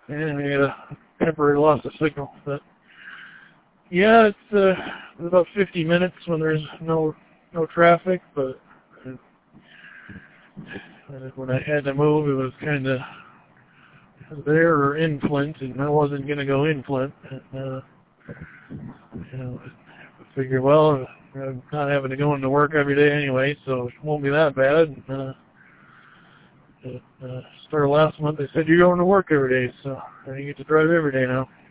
and we had a temporary loss of signal. But yeah, it's about 50 minutes when there's no traffic, but when I had to move, it was kind of there or in Flint, and I wasn't going to go in Flint. I figured, well, I'm not having to go into work every day anyway, so it won't be that bad. Start of last month, they said you're going to work every day, so I get to drive every day now.